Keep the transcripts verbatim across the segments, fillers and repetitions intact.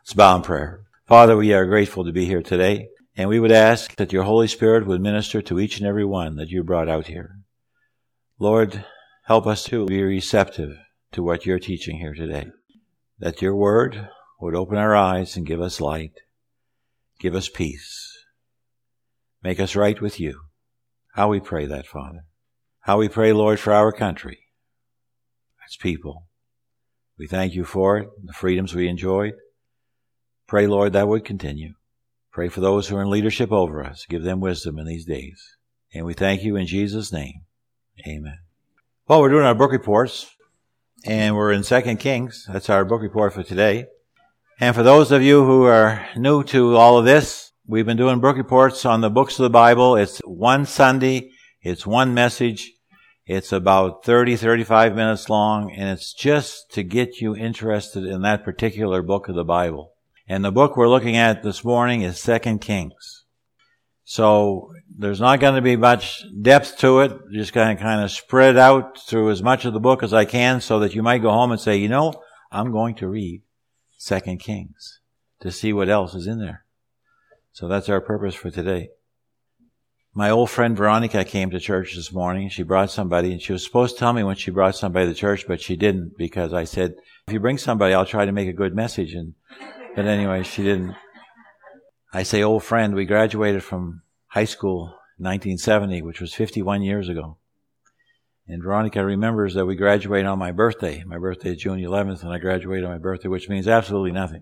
Let's bow in prayer. Father, we are grateful to be here today, and we would ask that your Holy Spirit would minister to each and every one that you brought out here. Lord, help us to be receptive to what you're teaching here today, that your word would open our eyes and give us light, give us peace, make us right with you. How we pray that, Father. How we pray, Lord, for our country, its people. We thank you for it, the freedoms we enjoyed. Pray, Lord, that would continue. Pray for those who are in leadership over us. Give them wisdom in these days. And we thank you in Jesus' name. Amen. Well, we're doing our book reports, and we're in Second Kings. That's our book report for today. And for those of you who are new to all of this, we've been doing book reports on the books of the Bible. It's one Sunday. It's one message. It's about thirty, thirty-five minutes long, and it's just to get you interested in that particular book of the Bible. And the book we're looking at this morning is Second Kings. So there's not going to be much depth to it. Just going to kind of spread out through as much of the book as I can so that you might go home and say, you know, I'm going to read Second Kings to see what else is in there. So that's our purpose for today. My old friend Veronica came to church this morning. She brought somebody, and she was supposed to tell me when she brought somebody to church, but she didn't, because I said, if you bring somebody, I'll try to make a good message. And But anyway, she didn't. I say old friend, we graduated from high school in nineteen seventy, which was fifty-one years ago. And Veronica remembers that we graduated on my birthday. My birthday is June eleventh, and I graduated on my birthday, which means absolutely nothing.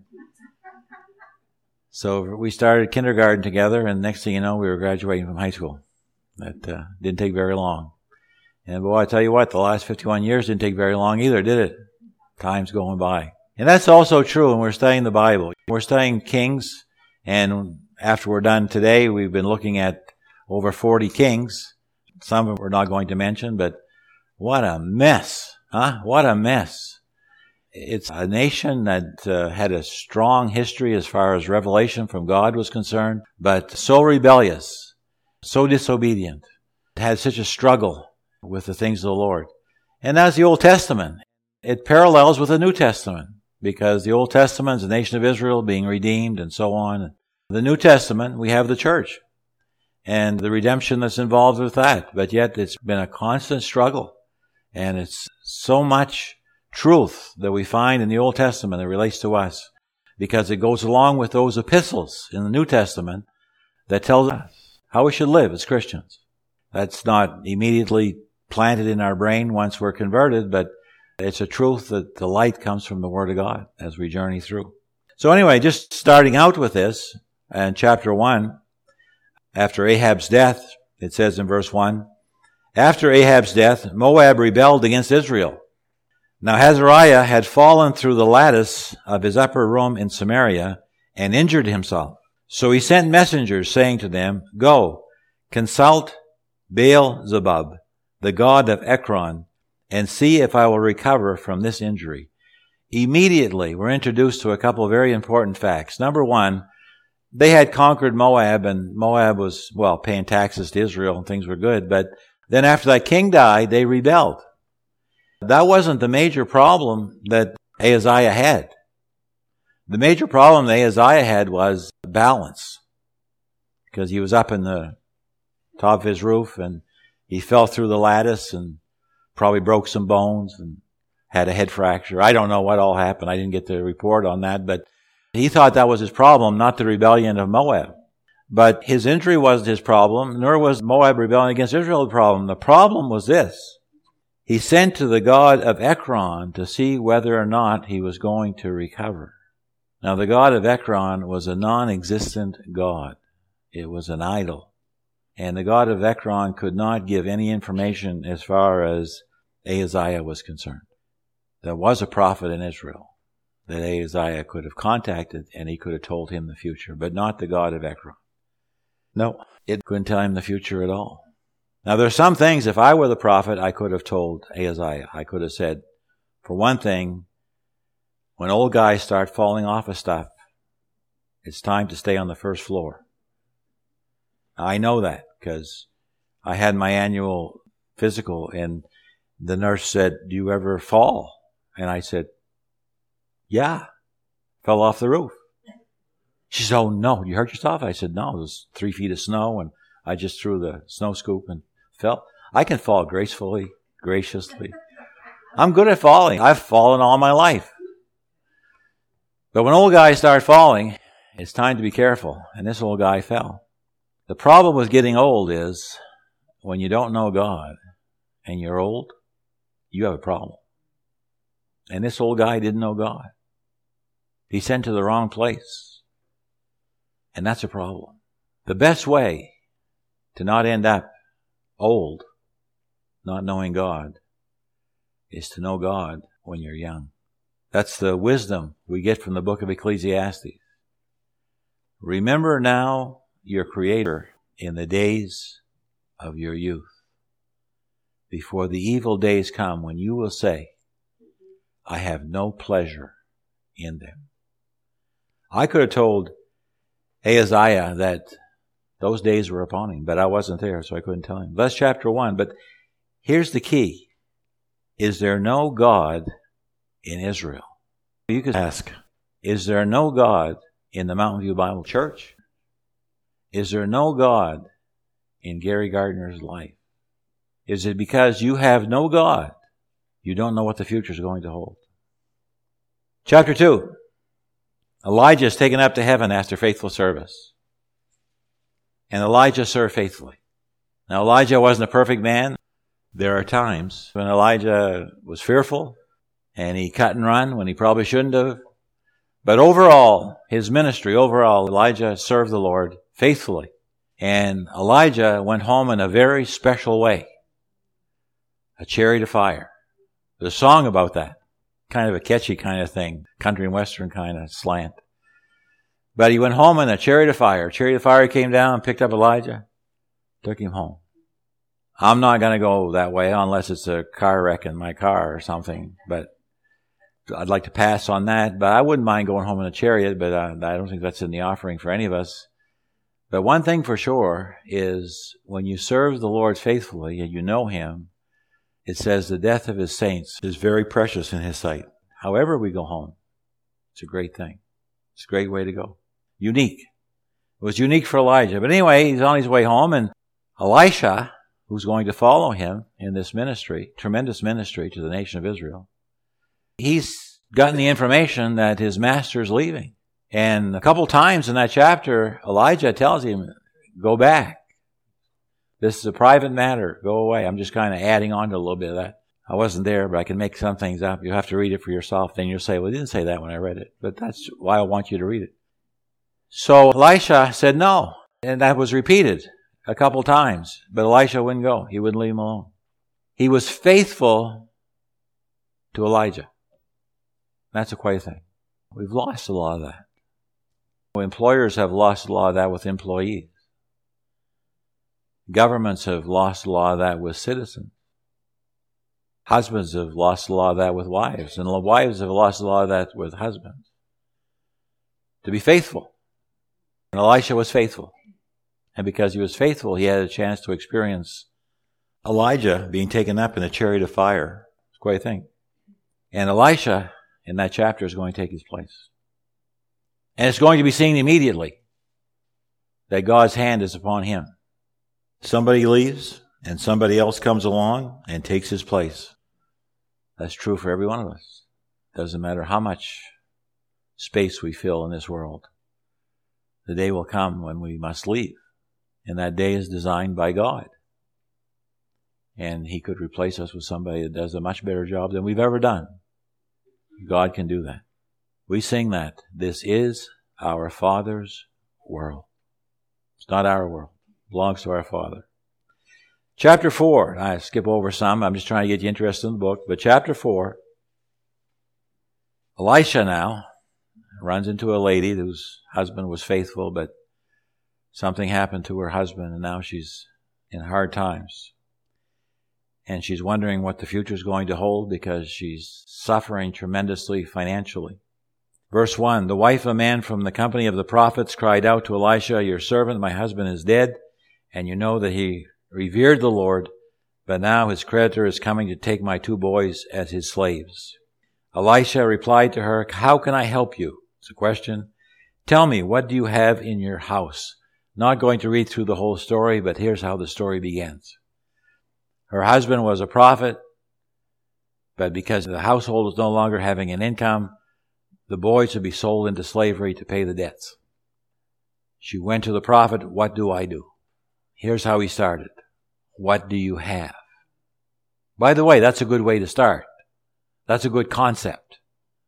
So we started kindergarten together, and next thing you know, we were graduating from high school. That uh, didn't take very long. And boy, I tell you what, the last fifty-one years didn't take very long either, did it? Time's going by. And that's also true when we're studying the Bible. We're studying Kings, and after we're done today, we've been looking at over forty kings. Some of them we're not going to mention, but what a mess, huh? What a mess. It's a nation that uh, had a strong history as far as revelation from God was concerned, but so rebellious, so disobedient, had such a struggle with the things of the Lord. And that's the Old Testament. It parallels with the New Testament, because the Old Testament is the nation of Israel being redeemed and so on. The New Testament, we have the church and the redemption that's involved with that. But yet it's been a constant struggle. And it's so much truth that we find in the Old Testament that relates to us, because it goes along with those epistles in the New Testament that tells us how we should live as Christians. That's not immediately planted in our brain once we're converted, but it's a truth that the light comes from the Word of God as we journey through. So anyway, just starting out with this, in chapter one, after Ahab's death, it says in verse one, after Ahab's death, Moab rebelled against Israel. Now Azariah had fallen through the lattice of his upper room in Samaria and injured himself. So he sent messengers saying to them, go, consult Baal-zebub, the god of Ekron, and see if I will recover from this injury. Immediately, we're introduced to a couple of very important facts. Number one, they had conquered Moab, and Moab was, well, paying taxes to Israel, and things were good. But then after that king died, they rebelled. That wasn't the major problem that Ahaziah had. The major problem that Ahaziah had was balance, because he was up in the top of his roof, and he fell through the lattice, and probably broke some bones and had a head fracture. I don't know what all happened. I didn't get the report on that, but he thought that was his problem, not the rebellion of Moab. But his injury wasn't his problem, nor was Moab rebelling against Israel the problem. The problem was this. He sent to the god of Ekron to see whether or not he was going to recover. Now, the god of Ekron was a non-existent god. It was an idol. And the god of Ekron could not give any information as far as Ahaziah was concerned. There was a prophet in Israel that Ahaziah could have contacted, and he could have told him the future, but not the god of Ekron. No, it couldn't tell him the future at all. Now, there are some things, if I were the prophet, I could have told Ahaziah. I could have said, for one thing, when old guys start falling off of stuff, it's time to stay on the first floor. I know that because I had my annual physical, and the nurse said, do you ever fall? And I said, yeah, fell off the roof. She said, oh no, you hurt yourself? I said, no, it was three feet of snow and I just threw the snow scoop and fell. I can fall gracefully, graciously. I'm good at falling. I've fallen all my life. But when old guys start falling, it's time to be careful. And this old guy fell. The problem with getting old is when you don't know God and you're old, you have a problem. And this old guy didn't know God. He sent to the wrong place. And that's a problem. The best way to not end up old, not knowing God, is to know God when you're young. That's the wisdom we get from the book of Ecclesiastes. Remember now your Creator in the days of your youth, before the evil days come when you will say, I have no pleasure in them. I could have told Ahaziah that those days were upon him, but I wasn't there, so I couldn't tell him. That's chapter one, but here's the key. Is there no God in Israel? You could ask, is there no God in the Mountain View Bible Church? Is there no God in Gary Gardner's life? Is it because you have no God, you don't know what the future is going to hold? Chapter two. Elijah is taken up to heaven after faithful service. And Elijah served faithfully. Now Elijah wasn't a perfect man. There are times when Elijah was fearful and he cut and run when he probably shouldn't have. But overall, his ministry, overall, Elijah served the Lord faithfully. And Elijah went home in a very special way. A chariot of fire. There's a song about that. Kind of a catchy kind of thing. Country and western kind of slant. But he went home in a chariot of fire. A chariot of fire came down and picked up Elijah. Took him home. I'm not going to go that way unless it's a car wreck in my car or something. But I'd like to pass on that. But I wouldn't mind going home in a chariot. But I, I don't think that's in the offering for any of us. But one thing for sure is when you serve the Lord faithfully and you know Him, it says the death of His saints is very precious in His sight. However we go home, it's a great thing. It's a great way to go. Unique. It was unique for Elijah. But anyway, he's on his way home, and Elisha, who's going to follow him in this ministry, tremendous ministry to the nation of Israel, he's gotten the information that his master's leaving. And a couple times in that chapter, Elijah tells him, go back. This is a private matter. Go away. I'm just kind of adding on to a little bit of that. I wasn't there, but I can make some things up. You have to read it for yourself. Then you'll say, well, I didn't say that when I read it. But that's why I want you to read it. So Elisha said no. And that was repeated a couple times. But Elisha wouldn't go. He wouldn't leave him alone. He was faithful to Elijah. That's a quite a thing. We've lost a lot of that. Employers have lost a lot of that with employees. Governments have lost a lot of that with citizens. Husbands have lost a lot of that with wives. And wives have lost a lot of that with husbands. To be faithful. And Elisha was faithful. And because he was faithful, he had a chance to experience Elijah being taken up in a chariot of fire. It's quite a thing. And Elisha, in that chapter, is going to take his place. And it's going to be seen immediately that God's hand is upon him. Somebody leaves and somebody else comes along and takes his place. That's true for every one of us. Doesn't matter how much space we fill in this world. The day will come when we must leave. And that day is designed by God. And He could replace us with somebody that does a much better job than we've ever done. God can do that. We sing that. This is our Father's world. It's not our world. It belongs to our Father. Chapter four. I skip over some. I'm just trying to get you interested in the book. But chapter four. Elisha now runs into a lady whose husband was faithful, but something happened to her husband, and now she's in hard times. And she's wondering what the future is going to hold because she's suffering tremendously financially. Verse one, the wife of a man from the company of the prophets cried out to Elisha, your servant, my husband, is dead, and you know that he revered the Lord, but now his creditor is coming to take my two boys as his slaves. Elisha replied to her, how can I help you? It's a question. Tell me, what do you have in your house? Not going to read through the whole story, but here's how the story begins. Her husband was a prophet, but because the household was no longer having an income, the boys would be sold into slavery to pay the debts. She went to the prophet, what do I do? Here's how he started. What do you have? By the way, that's a good way to start. That's a good concept.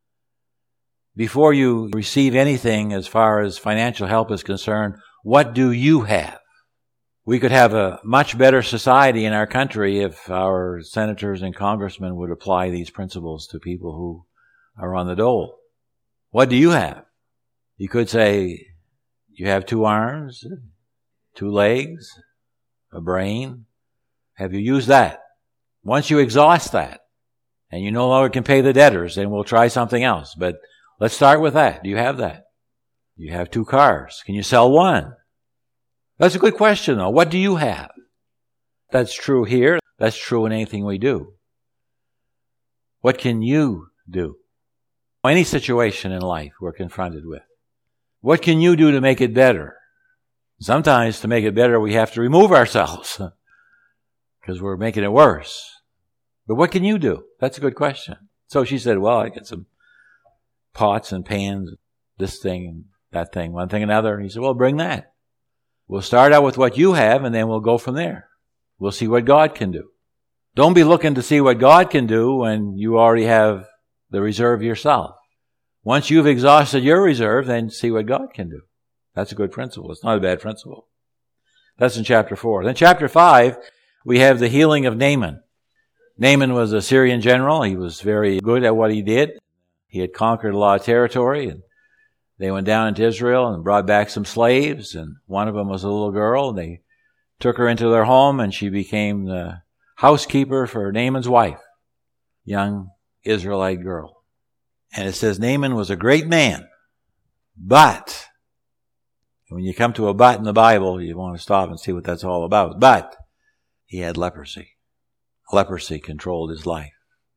Before you receive anything as far as financial help is concerned, what do you have? We could have a much better society in our country if our senators and congressmen would apply these principles to people who are on the dole. What do you have? You could say, you have two arms, two legs, a brain. Have you used that? Once you exhaust that, and you no longer can pay the debtors, then we'll try something else. But let's start with that. Do you have that? You have two cars. Can you sell one? That's a good question, though. What do you have? That's true here. That's true in anything we do. What can you do? Any situation in life we're confronted with. What can you do to make it better? Sometimes to make it better, we have to remove ourselves because we're making it worse. But what can you do? That's a good question. So she said, well, I get some pots and pans, this thing and that thing, one thing and another. And he said, well, bring that. We'll start out with what you have, and then we'll go from there. We'll see what God can do. Don't be looking to see what God can do when you already have the reserve yourself. Once you've exhausted your reserve, then see what God can do. That's a good principle. It's not a bad principle. That's in chapter four. Then chapter five, we have the healing of Naaman. Naaman was a Syrian general. He was very good at what he did. He had conquered a lot of territory, and they went down into Israel and brought back some slaves, and one of them was a little girl, and they took her into their home, and she became the housekeeper for Naaman's wife, young Israelite girl. And it says Naaman was a great man, but when you come to a but in the Bible, you want to stop and see what that's all about. But he had leprosy. Leprosy controlled his life.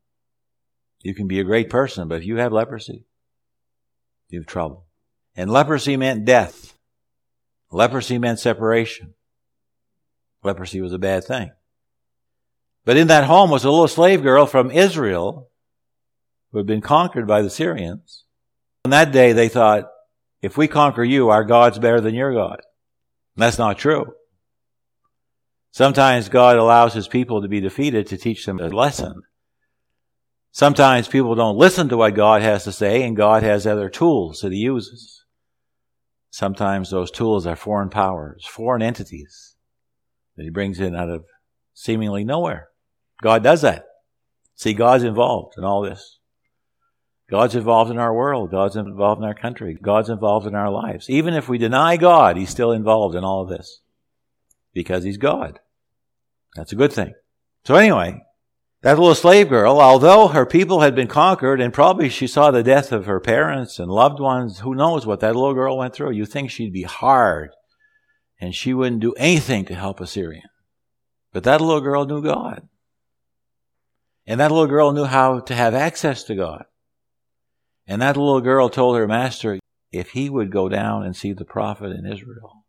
You can be a great person, but if you have leprosy, you have trouble. And leprosy meant death. Leprosy meant separation. Leprosy was a bad thing. But in that home was a little slave girl from Israel who had been conquered by the Syrians. On that day, they thought, if we conquer you, our God's better than your God. And that's not true. Sometimes God allows his people to be defeated to teach them a lesson. Sometimes people don't listen to what God has to say, and God has other tools that he uses. Sometimes those tools are foreign powers, foreign entities that he brings in out of seemingly nowhere. God does that. See, God's involved in all this. God's involved in our world. God's involved in our country. God's involved in our lives. Even if we deny God, he's still involved in all of this because he's God. That's a good thing. So anyway, that little slave girl, although her people had been conquered and probably she saw the death of her parents and loved ones, who knows what that little girl went through. You think she'd be hard and she wouldn't do anything to help a Syrian. But that little girl knew God. And that little girl knew how to have access to God. And that little girl told her master, if he would go down and see the prophet in Israel,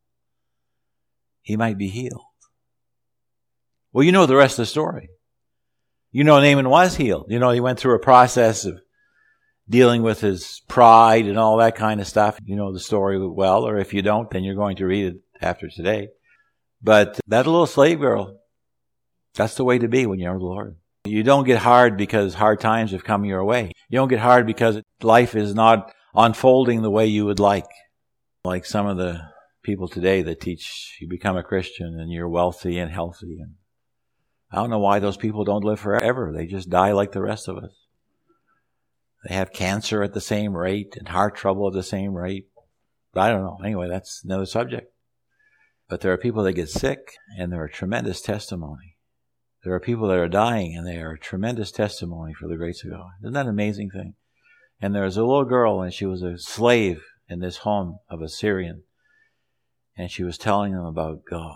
he might be healed. Well, you know the rest of the story. You know Naaman was healed. You know he went through a process of dealing with his pride and all that kind of stuff. You know the story well, or if you don't, then you're going to read it after today. But that little slave girl, that's the way to be when you're the Lord. You don't get hard because hard times have come your way. You don't get hard because life is not unfolding the way you would like. Like some of the people today that teach you become a Christian and you're wealthy and healthy. And I don't know why those people don't live forever. They just die like the rest of us. They have cancer at the same rate and heart trouble at the same rate. But I don't know. Anyway, that's another subject. But there are people that get sick and they're a tremendous testimony. There are people that are dying, and they are a tremendous testimony for the grace of God. Isn't that an amazing thing? And there was a little girl, and she was a slave in this home of a Syrian, and she was telling them about God.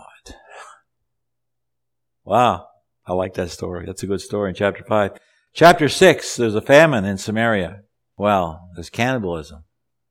Wow, I like that story. That's a good story in chapter five. Chapter six, there's a famine in Samaria. Well, there's cannibalism.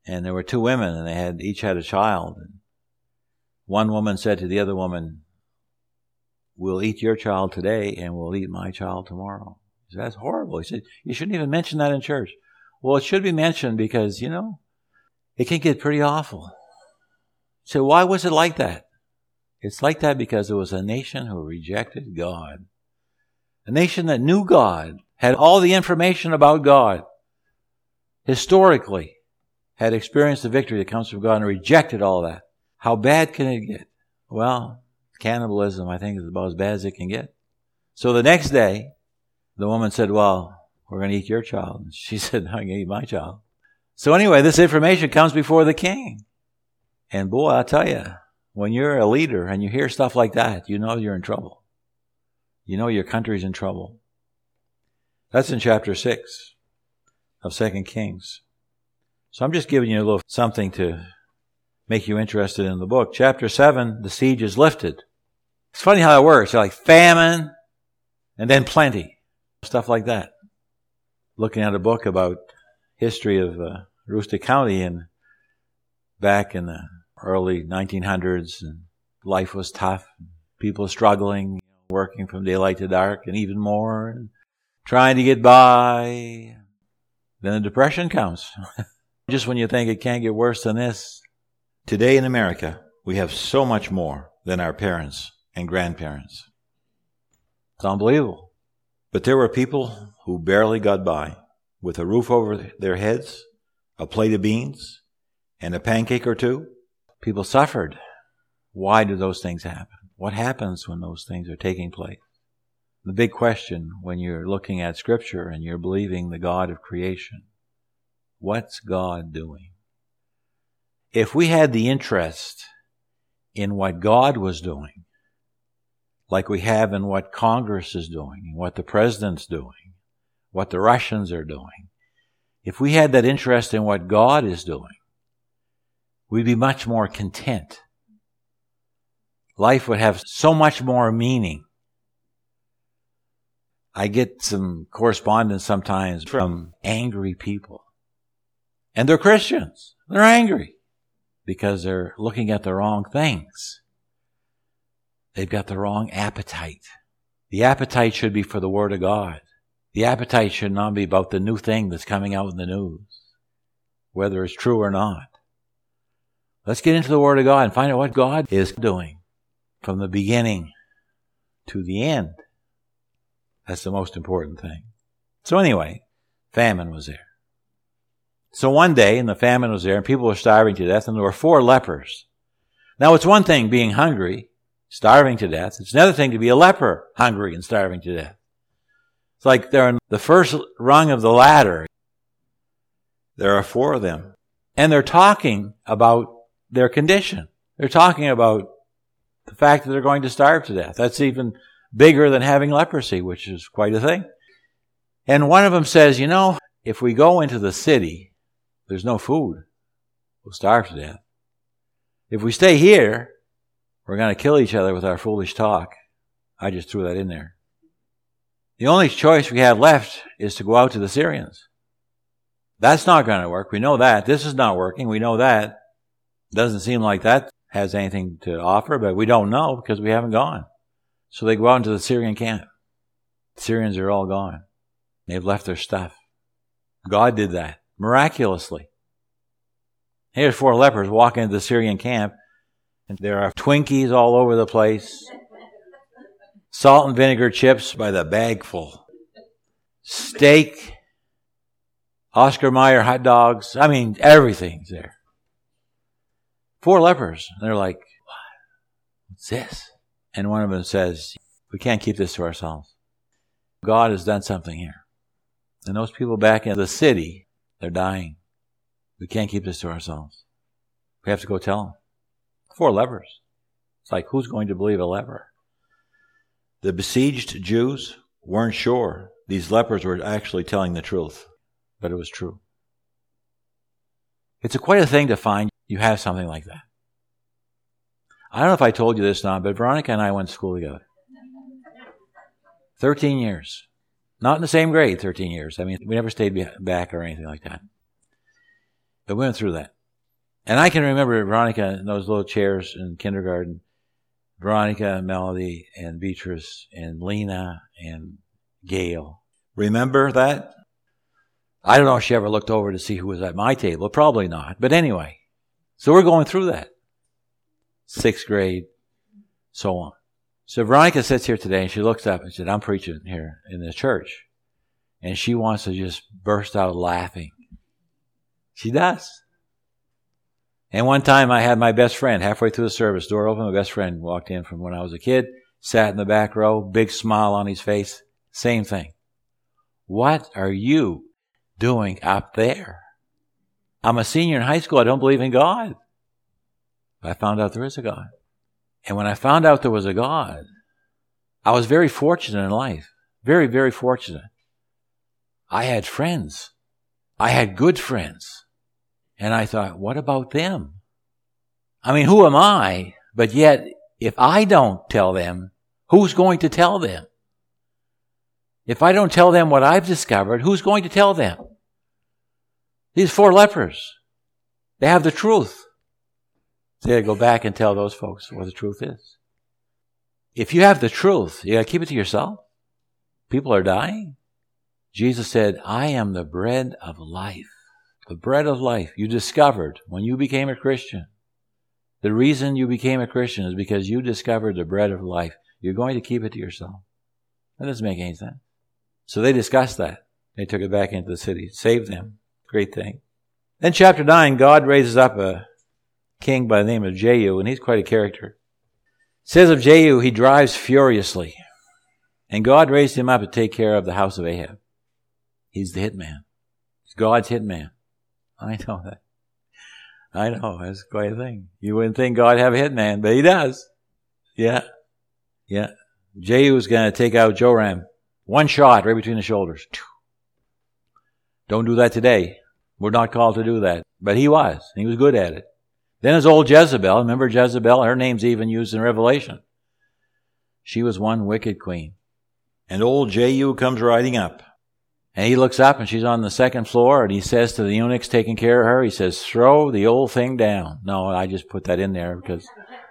And there were two women, and they had each had a child. And one woman said to the other woman, "We'll eat your child today, and we'll eat my child tomorrow." He said, "That's horrible." He said, "You shouldn't even mention that in church." Well, it should be mentioned because, you know, it can get pretty awful. So why was it like that? It's like that because it was a nation who rejected God. A nation that knew God, had all the information about God, historically had experienced the victory that comes from God and rejected all that. How bad can it get? Well, cannibalism, I think, is about as bad as it can get. So the next day, the woman said, "Well, we're going to eat your child." And she said, "I'm going to eat my child." So anyway, this information comes before the king. And boy, I'll tell you, when you're a leader and you hear stuff like that, you know you're in trouble. You know your country's in trouble. That's in chapter six of Second Kings. So I'm just giving you a little something to make you interested in the book. Chapter seven, the siege is lifted. It's funny how it works. Like famine and then plenty. Stuff like that. Looking at a book about history of uh, Aroostook County and back in the early nineteen hundreds, and life was tough. People struggling, working from daylight to dark and even more, and trying to get by. Then the Depression comes. Just when you think it can't get worse than this. Today in America, we have so much more than our parents and grandparents. It's unbelievable. But there were people who barely got by with a roof over their heads, a plate of beans, and a pancake or two. People suffered. Why do those things happen? What happens when those things are taking place? The big question when you're looking at Scripture and you're believing the God of creation, what's God doing? If we had the interest in what God was doing, like we have in what Congress is doing, what the president's doing, what the Russians are doing, if we had that interest in what God is doing, we'd be much more content. Life would have so much more meaning. I get some correspondence sometimes from angry people. And they're Christians. They're angry because they're looking at the wrong things. They've got the wrong appetite. The appetite should be for the Word of God. The appetite should not be about the new thing that's coming out in the news, whether it's true or not. Let's get into the Word of God and find out what God is doing from the beginning to the end. That's the most important thing. So anyway, famine was there. So one day, and the famine was there, and people were starving to death, and there were four lepers. Now, it's one thing being hungry, starving to death. It's another thing to be a leper, hungry and starving to death. It's like they're on the first rung of the ladder. There are four of them. And they're talking about their condition. They're talking about the fact that they're going to starve to death. That's even bigger than having leprosy, which is quite a thing. And one of them says, you know, if we go into the city, there's no food. We'll starve to death. If we stay here, we're going to kill each other with our foolish talk. I just threw that in there. The only choice we have left is to go out to the Syrians. That's not going to work. We know that. This is not working. We know that. Doesn't seem like that has anything to offer, but we don't know because we haven't gone. So they go out into the Syrian camp. The Syrians are all gone. They've left their stuff. God did that miraculously. Here's four lepers walking into the Syrian camp, and there are Twinkies all over the place. Salt and vinegar chips by the bagful. Steak. Oscar Mayer hot dogs. I mean, everything's there. Four lepers. And they're like, what? What's this? And one of them says, we can't keep this to ourselves. God has done something here. And those people back in the city, they're dying. We can't keep this to ourselves. We have to go tell them. Four lepers. It's like, who's going to believe a leper? The besieged Jews weren't sure these lepers were actually telling the truth, but it was true. It's a quite a thing to find you have something like that. I don't know if I told you this now, but Veronica and I went to school together. Thirteen years. Not in the same grade, thirteen years. I mean, we never stayed back or anything like that. But we went through that. And I can remember Veronica in those little chairs in kindergarten. Veronica and Melody and Beatrice and Lena and Gail. Remember that? I don't know if she ever looked over to see who was at my table. Probably not. But anyway, so we're going through that. Sixth grade, so on. So Veronica sits here today and she looks up and said, I'm preaching here in the church. And she wants to just burst out laughing. She does. And one time I had my best friend halfway through the service, door open, my best friend walked in from when I was a kid, sat in the back row, big smile on his face. Same thing. What are you doing up there? I'm a senior in high school. I don't believe in God. I found out there is a God. And when I found out there was a God, I was very fortunate in life. Very, very fortunate. I had friends. I had good friends. And I thought, what about them? I mean, who am I? But yet, if I don't tell them, who's going to tell them? If I don't tell them what I've discovered, who's going to tell them? These four lepers, they have the truth. So you gotta go back and tell those folks what the truth is. If you have the truth, you gotta keep it to yourself. People are dying. Jesus said, I am the bread of life. The bread of life you discovered when you became a Christian. The reason you became a Christian is because you discovered the bread of life. You're going to keep it to yourself. That doesn't make any sense. So they discussed that. They took it back into the city. Saved them. Great thing. Then chapter nine, God raises up a king by the name of Jehu, and he's quite a character. It says of Jehu, he drives furiously. And God raised him up to take care of the house of Ahab. He's the hitman. He's God's hitman. I know that. I know. That's quite a thing. You wouldn't think God have a hitman, but he does. Yeah. Yeah. Jehu's going to take out Joram. One shot right between the shoulders. Don't do that today. We're not called to do that. But he was. He was good at it. Then there's old Jezebel. Remember Jezebel? Her name's even used in Revelation. She was one wicked queen. And old Jehu comes riding up. And he looks up and she's on the second floor and he says to the eunuchs taking care of her, he says, throw the old thing down. No, I just put that in there because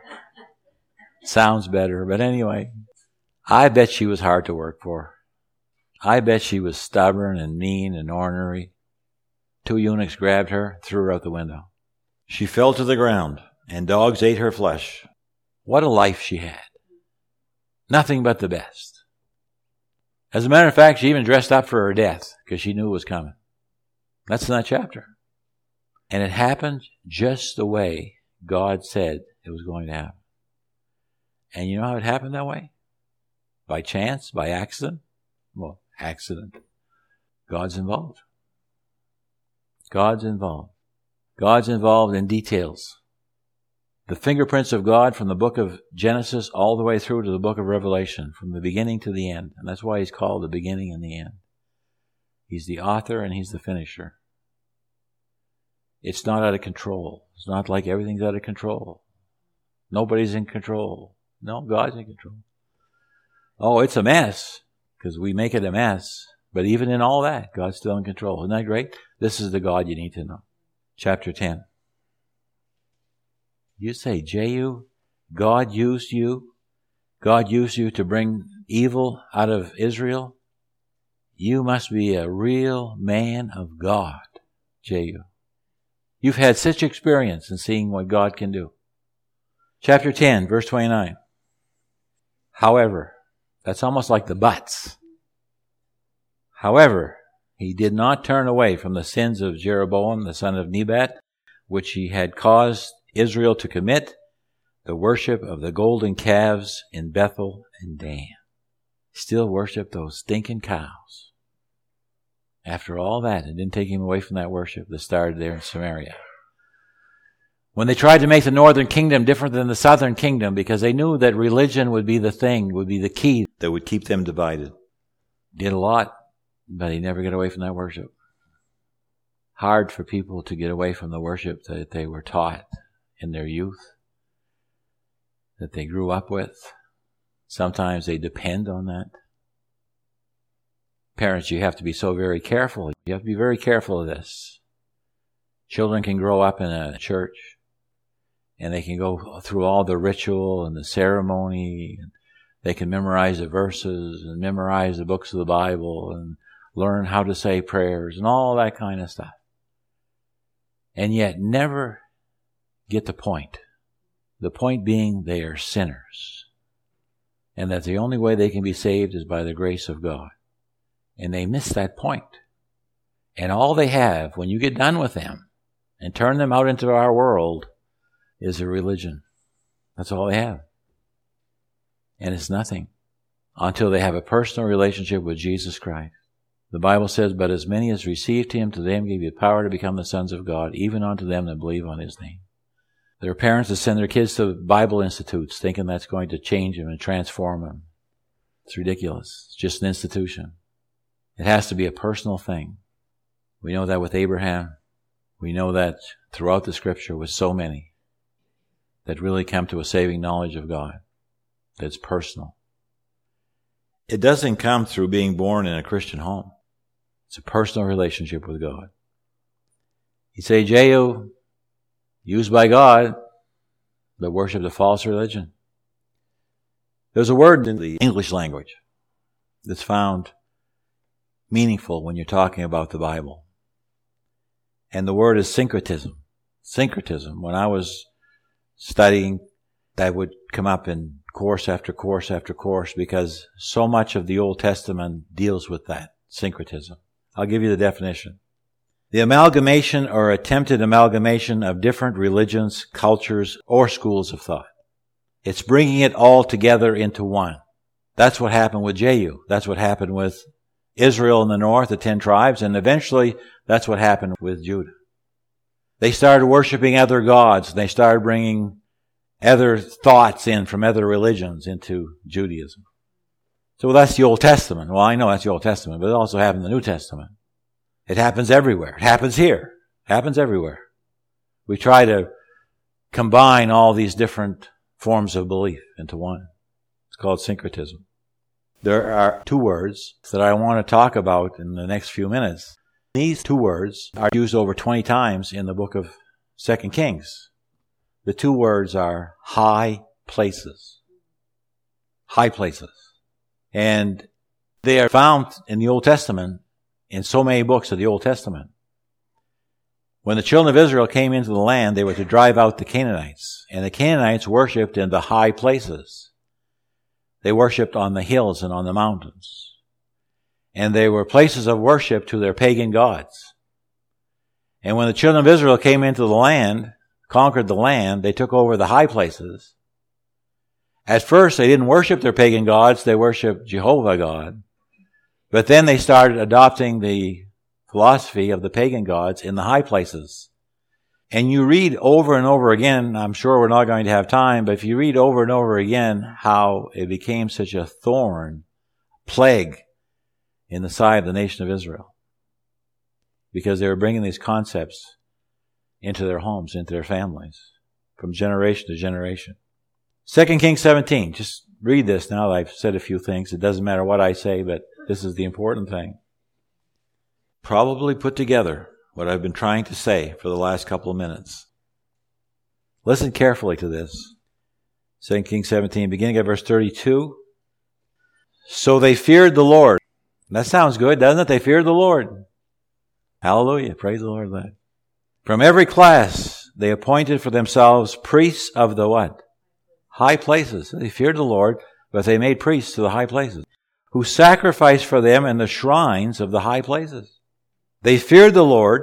it sounds better. But anyway, I bet she was hard to work for. I bet she was stubborn and mean and ornery. Two eunuchs grabbed her, threw her out the window. She fell to the ground and dogs ate her flesh. What a life she had. Nothing but the best. As a matter of fact, she even dressed up for her death because she knew it was coming. That's in that chapter. And it happened just the way God said it was going to happen. And you know how it happened that way? By chance? By accident? Well, accident. God's involved. God's involved. God's involved in details. The fingerprints of God from the book of Genesis all the way through to the book of Revelation, from the beginning to the end. And that's why he's called the beginning and the end. He's the author and he's the finisher. It's not out of control. It's not like everything's out of control. Nobody's in control. No, God's in control. Oh, it's a mess because we make it a mess. But even in all that, God's still in control. Isn't that great? This is the God you need to know. Chapter ten. You say, Jehu, God used you. God used you to bring evil out of Israel. You must be a real man of God, Jehu. You've had such experience in seeing what God can do. Chapter ten, verse twenty-nine. However, that's almost like the buts. However, he did not turn away from the sins of Jeroboam, the son of Nebat, which he had caused Israel to commit, the worship of the golden calves in Bethel and Dan. Still worship those stinking cows. After all that, it didn't take him away from that worship that started there in Samaria. When they tried to make the northern kingdom different than the southern kingdom because they knew that religion would be the thing, would be the key that would keep them divided. Did a lot, but he never got away from that worship. Hard for people to get away from the worship that they were taught in their youth, that they grew up with. Sometimes they depend on that. Parents, you have to be so very careful. You have to be very careful of this. Children can grow up in a church, and they can go through all the ritual and the ceremony, and they can memorize the verses and memorize the books of the Bible and learn how to say prayers and all that kind of stuff. And yet never get the point. The point being they are sinners. And that the only way they can be saved is by the grace of God. And they miss that point. And all they have, when you get done with them and turn them out into our world, is a religion. That's all they have. And it's nothing until they have a personal relationship with Jesus Christ. The Bible says, but as many as received him, to them gave you power to become the sons of God, even unto them that believe on his name. There are parents that send their kids to Bible institutes thinking that's going to change them and transform them. It's ridiculous. It's just an institution. It has to be a personal thing. We know that with Abraham. We know that throughout the Scripture with so many that really come to a saving knowledge of God. That's personal. It doesn't come through being born in a Christian home. It's a personal relationship with God. You say, Jehu, used by God, but worship the false religion. There's a word in the English language that's found meaningful when you're talking about the Bible. And the word is syncretism. Syncretism. When I was studying, that would come up in course after course after course because so much of the Old Testament deals with that, syncretism. I'll give you the definition. The amalgamation or attempted amalgamation of different religions, cultures, or schools of thought. It's bringing it all together into one. That's what happened with Jehu. That's what happened with Israel in the north, the ten tribes, and eventually that's what happened with Judah. They started worshiping other gods. And they started bringing other thoughts in from other religions into Judaism. So well, that's the Old Testament. Well, I know that's the Old Testament, but it also happened in the New Testament. It happens everywhere. It happens here. It happens everywhere. We try to combine all these different forms of belief into one. It's called syncretism. There are two words that I want to talk about in the next few minutes. These two words are used over twenty times in the book of Second Kings. The two words are high places. High places. And they are found in the Old Testament in so many books of the Old Testament. When the children of Israel came into the land, they were to drive out the Canaanites. And the Canaanites worshipped in the high places. They worshipped on the hills and on the mountains. And they were places of worship to their pagan gods. And when the children of Israel came into the land, conquered the land, they took over the high places. At first, they didn't worship their pagan gods. They worshiped Jehovah God. But then they started adopting the philosophy of the pagan gods in the high places. And you read over and over again, I'm sure we're not going to have time, but if you read over and over again how it became such a thorn, plague in the side of the nation of Israel. Because they were bringing these concepts into their homes, into their families, from generation to generation. Second Kings seventeen, just read this now that I've said a few things. It doesn't matter what I say, but this is the important thing. Probably put together what I've been trying to say for the last couple of minutes. Listen carefully to this. Second Kings seventeen, beginning at verse thirty-two. So they feared the Lord. That sounds good, doesn't it? They feared the Lord. Hallelujah. Praise the Lord. That. From every class they appointed for themselves priests of the what? High places. They feared the Lord, but they made priests to the high places, who sacrificed for them in the shrines of the high places. They feared the Lord,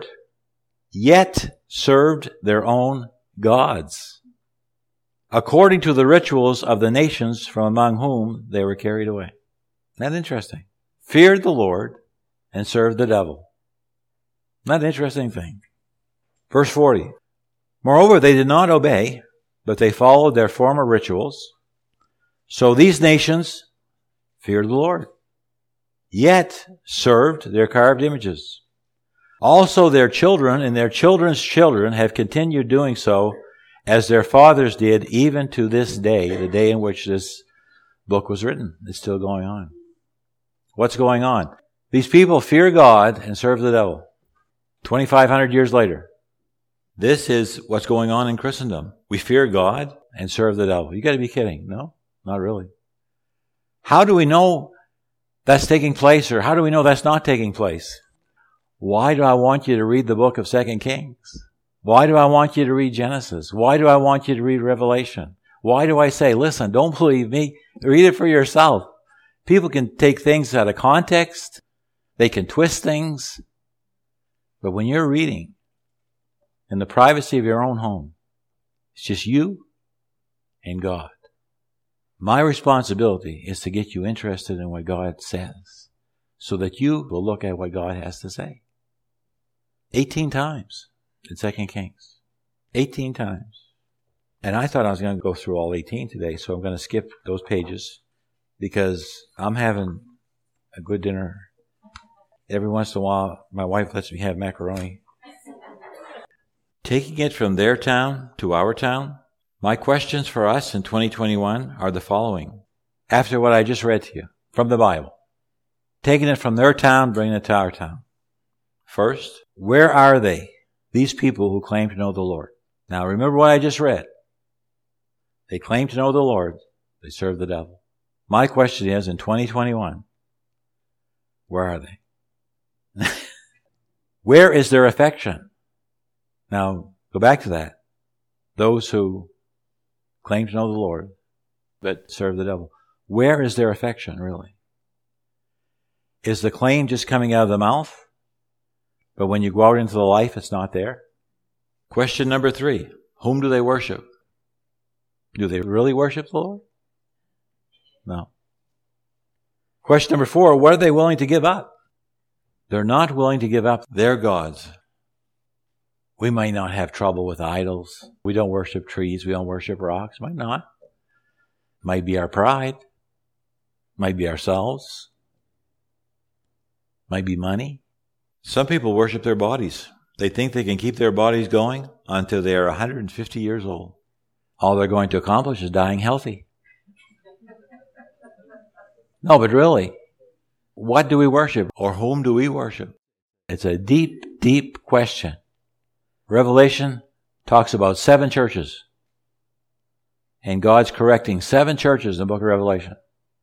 yet served their own gods, according to the rituals of the nations from among whom they were carried away. Isn't that interesting? Feared the Lord and served the devil. Not an interesting thing. Verse forty. Moreover, they did not obey, but they followed their former rituals. So these nations feared the Lord, yet served their carved images. Also their children and their children's children have continued doing so, as their fathers did, even to this day, the day in which this book was written. It's still going on. What's going on? These people fear God and serve the devil. twenty-five hundred years later. This is what's going on in Christendom. We fear God and serve the devil. You got to be kidding. No, not really. How do we know that's taking place, or how do we know that's not taking place? Why do I want you to read the book of Second Kings? Why do I want you to read Genesis? Why do I want you to read Revelation? Why do I say, listen, don't believe me, read it for yourself? People can take things out of context. They can twist things. But when you're reading in the privacy of your own home, it's just you and God. My responsibility is to get you interested in what God says so that you will look at what God has to say. eighteen times in Second Kings. eighteen times. And I thought I was going to go through all eighteen today, so I'm going to skip those pages because I'm having a good dinner. Every once in a while, my wife lets me have macaroni. Taking it from their town to our town, my questions for us in twenty twenty-one are the following. After what I just read to you from the Bible, taking it from their town, bringing it to our town. First, where are they, these people who claim to know the Lord? Now remember what I just read. They claim to know the Lord. They serve the devil. My question is, in twenty twenty-one, where are they? Where is their affection? Now, go back to that. Those who claim to know the Lord, but serve the devil. Where is their affection, really? Is the claim just coming out of the mouth, but when you go out into the life, it's not there? Question number three. Whom do they worship? Do they really worship the Lord? No. Question number four. What are they willing to give up? They're not willing to give up their gods. We might not have trouble with idols. We don't worship trees. We don't worship rocks. Might not. Might be our pride. Might be ourselves. Might be money. Some people worship their bodies. They think they can keep their bodies going until they are one hundred fifty years old. All they're going to accomplish is dying healthy. No, but really, what do we worship, or whom do we worship? It's a deep, deep question. Revelation talks about seven churches. And God's correcting seven churches in the book of Revelation.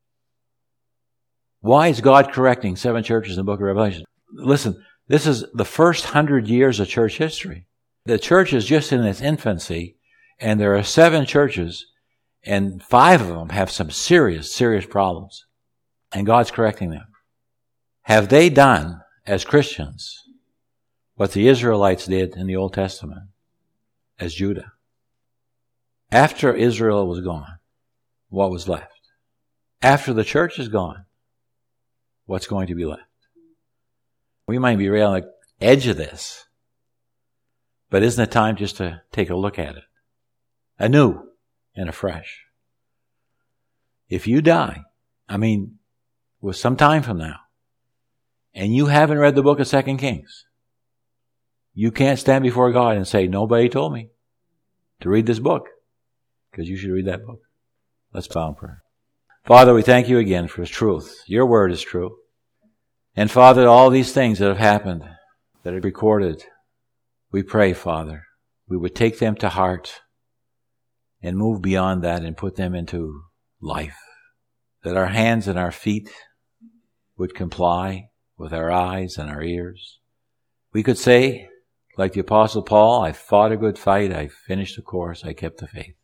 Why is God correcting seven churches in the book of Revelation? Listen, this is the first hundred years of church history. The church is just in its infancy, and there are seven churches, and five of them have some serious, serious problems. And God's correcting them. Have they done, as Christians, what the Israelites did in the Old Testament as Judah? After Israel was gone, what was left? After the church is gone, what's going to be left? We might be right on the edge of this, but isn't it time just to take a look at it anew and afresh? If you die, I mean, with some time from now, and you haven't read the book of Second Kings, you can't stand before God and say, nobody told me to read this book, because you should read that book. Let's bow in prayer. Father, we thank you again for His truth. Your word is true. And Father, all these things that have happened, that are recorded, we pray, Father, we would take them to heart and move beyond that and put them into life. That our hands and our feet would comply with our eyes and our ears. We could say, like the Apostle Paul, I fought a good fight, I finished the course, I kept the faith.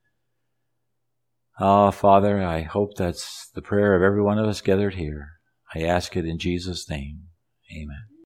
Ah, Father, I hope that's the prayer of every one of us gathered here. I ask it in Jesus' name. Amen.